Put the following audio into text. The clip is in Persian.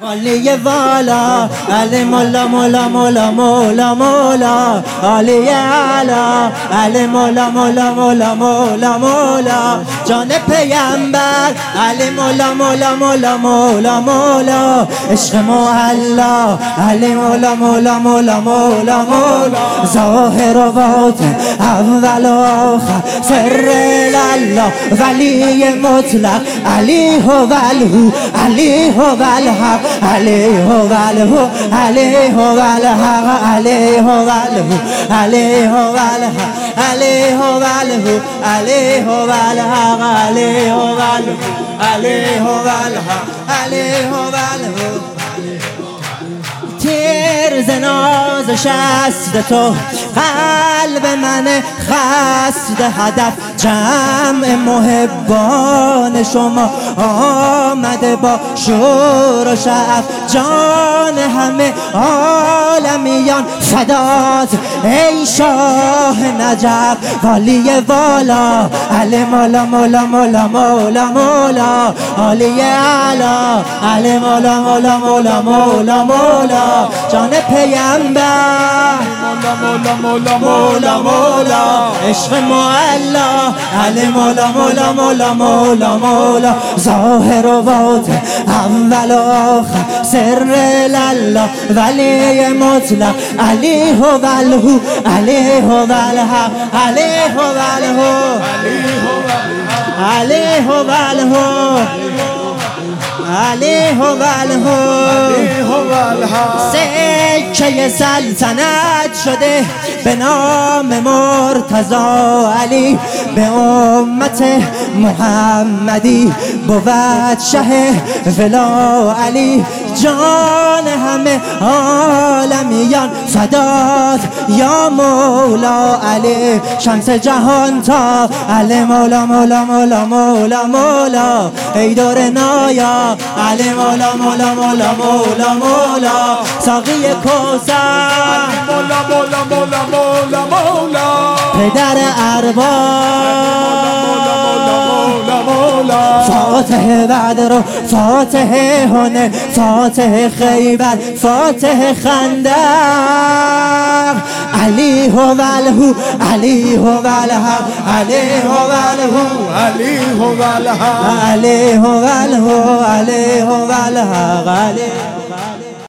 علی والا علی مولا مولا مولا مولا مولا علی علا علی مولا مولا مولا مولا مولا جان پیامبر علی مولا مولا مولا مولا مولا عشق معلا علی مولا مولا مولا مولا مولا ظاهر و باطن اول و آخر سر الله ولی مطلق علی هو الهو علی هو الحق علی هو الهو علی هو الحق علی هو الهو علی هو الحق علی هو الهو علی هو الحق علی هو الهو علی هو الحق علی هو الهو تیر زنازش است تو قلب من خست هدف جمع محبان شما آمده با شور و شعف جان همه عالمیان فدات ای شاه نجف ولی والا علی مولا مولا مولا مولا مولا علی علا علی مولا مولا مولا مولا مولا جان پیامبر مولا مولا مولا مولا عشق معلا علی مولا مولا مولا مولا مولا ظاهر و باطن اول و آخر سر الله ولی مطلق علی هو الهو علی هو الحق علی هو الهو علی هو الهو علی هو الهو سکه سلطنت شده به نام مرتضی علی به امت محمدی بود شه ولا علی جان همه عالمیان فدات یا مولا علی شمس جهان تا علی مولا مولا مولا مولا مولا ای دور نایا علی مولا مولا مولا مولا مولا ساقی کوثر مولا مولا مولا مولا مولا پدر ارباب فاتح بدر و فاتح هنر فاتح خیبر فاتح خندق علی هو الهو علی هو الحق علی هو الهو علی هو الحق علی هو الهو علی هو الحق علی